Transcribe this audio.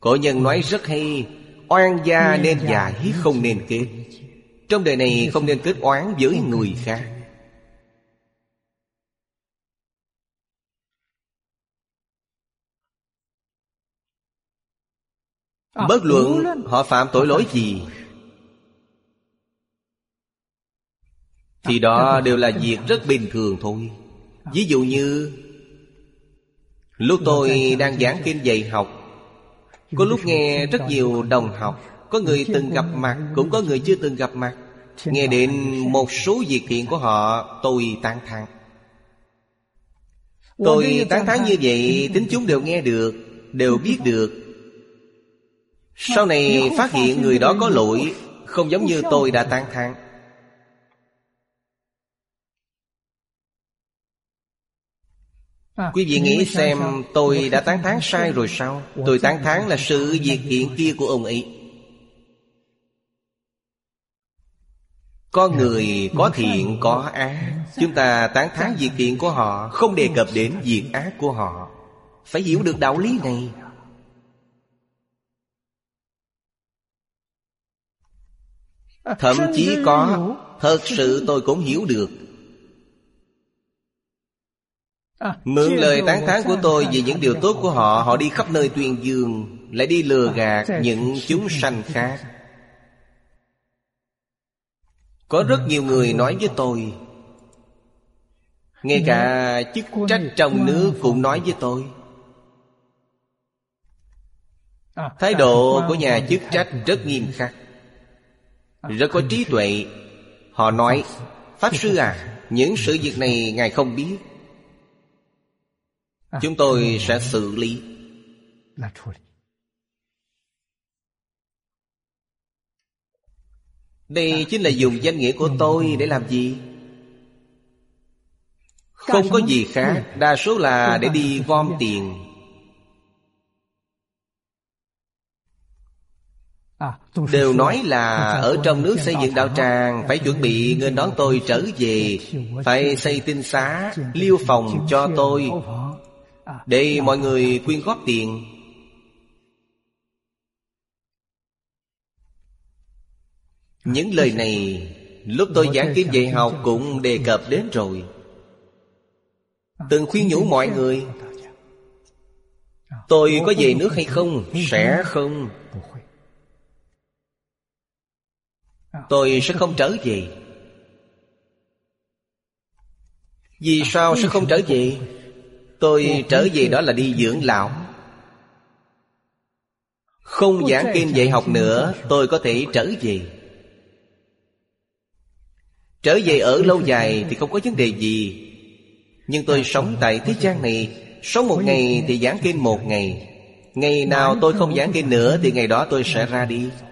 Cổ nhân nói rất hay: oan gia nên giải, không nên kết. Trong đời này không nên kết oán với người khác. Bất luận họ phạm tội lỗi gì thì đó đều là việc rất bình thường thôi. Ví dụ như lúc tôi đang giảng kinh dạy học, có lúc nghe rất nhiều đồng học, có người từng gặp mặt, cũng có người chưa từng gặp mặt. Nghe đến một số việc thiện của họ, tôi tán thán. Tôi tán thán như vậy, tín chúng đều nghe được, đều biết được. Sau này phát hiện người đó có lỗi, không giống như tôi đã tán thán. Quý vị nghĩ xem, tôi đã tán thán sai rồi sao? Tôi tán thán là sự việc thiện kia của ông ấy. Có người có thiện có ác, chúng ta tán thán việc thiện của họ, không đề cập đến việc ác của họ. Phải hiểu được đạo lý này. Thậm chí có, thật sự tôi cũng hiểu được. Mượn lời tán thán của tôi về những điều tốt của họ, họ đi khắp nơi tuyên dương, lại đi lừa gạt những chúng sanh khác. Có rất nhiều người nói với tôi, ngay cả chức trách trong nước cũng nói với tôi. Thái độ của nhà chức trách rất nghiêm khắc, rất có trí tuệ. Họ nói: Pháp sư à, những sự việc này ngài không biết, chúng tôi sẽ xử lý. Đây chính là dùng danh nghĩa của tôi để làm gì? Không có gì khác, đa số là để đi gom tiền. Đều nói là ở trong nước xây dựng đạo tràng, phải chuẩn bị nghênh đón tôi trở về, phải xây tinh xá, liêu phòng cho tôi, để mọi người quyên góp tiền. Những lời này lúc tôi giảng kinh dạy học cũng đề cập đến rồi. Từng khuyên nhủ mọi người. Tôi có về nước hay không? Sẽ không. Tôi sẽ không trở về. Vì sao sẽ không trở về? Tôi trở về đó là đi dưỡng lão. Không giảng kinh dạy học nữa, tôi có thể trở về. Trở về ở lâu dài thì không có vấn đề gì. Nhưng tôi sống tại thế gian này, sống một ngày thì giảng kinh một ngày. Ngày nào tôi không giảng kinh nữa thì ngày đó tôi sẽ ra đi.